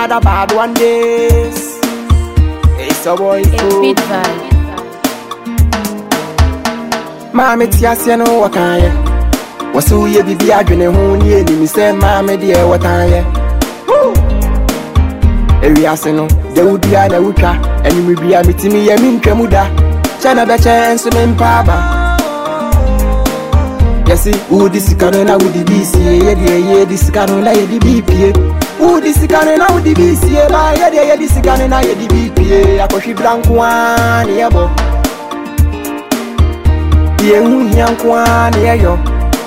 another bad one days. It's a boy A beat vibe. Mama tiasi no wakaye. Wasu ye bibi adwene ho ni enimi se mama de e wataye. Ewiase no de wudia na wutwa enimi bia mitimi ye mintwamu da. Chana be chance me mpaba. Yesi udi sikano na udi bisi ye di sikano na ye di bipie. Udi sikano na udi bisi ba ye di sikano na ye di bipie. Akoshi blanco an yebo. Ye hunyankwa ne yo.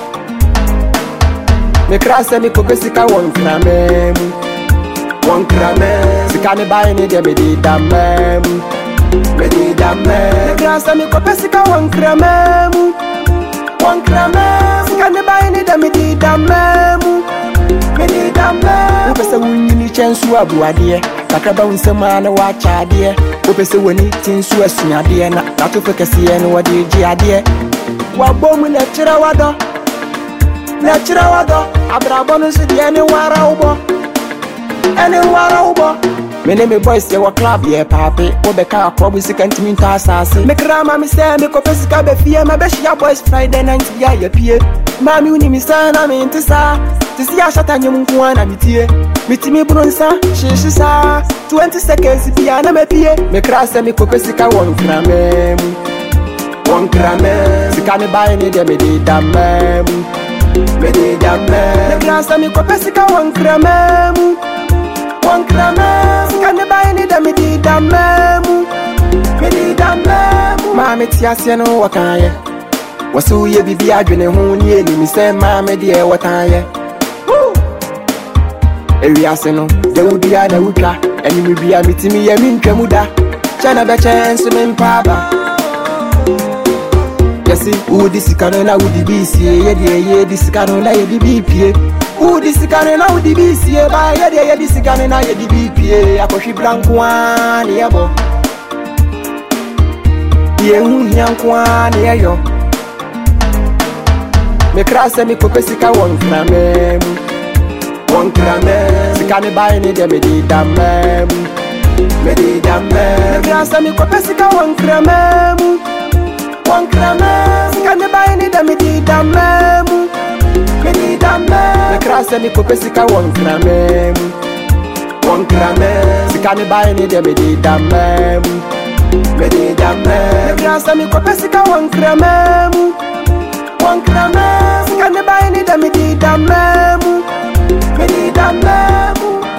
Me krasa mi kokesika won kramem. Won kramem. Sikane bae ne de me di damem. Me di damem. Me krasa mi kokesika won kramem. Won kramem. Sikane bae ne de me di damem. Me di damem. Upese wunyini chensu abuade. Kakaba unsema na wacha ade. Upese woni tinsu asuade na atofekese no wade ji ade. Wabomu na chira wado abrabonu si di eni wara ubo mene me boys ye wa club ye papi obeka akrobu sikanti minto asase me krama me se me kopesika be fie ma be shia boys Friday night ya ye pie mami uni mi sana me ntisa tisi ya shata nyum nko na mitie mitimi brunsa shishisa 20 seconds bia na me pie me krasa me kopesika won kramem Won kramem, sikane bae ni de me di damem. Me di damem. Me grasa mi kopesika won kramem. Sikane bae ni de me di damem. Me di damem. Mama tiasi no wakaye. Wasu ye bibi adwene ho ni enimi se mama de e wataye. Ewiase no, de wudia na wutwa, enimi bia mitimi ye mintwamu da. Chana be chance me mpaba. Yesi, udi sikano na udi bisi ye di sikano na ye di bipie. Udi sikano na udi bisi ba ye di sikano na ye di bipie. Akoshi blanco an yebo. Ye hunyankwo an yo. Me krasa mi kopesika won kramem. Sikane bae ni de me di damem. Me di damem. Me krasa mi kopesika won kramem. Won kramem, sikane bae ni de me di damem. Me di damem. Me krasa mi kopesika won kramem. Sikane bae ni de me di damem. Me di damem. Me krasa mi kopesika won kramem. Sikane bae ni de me di damem. Me di damem.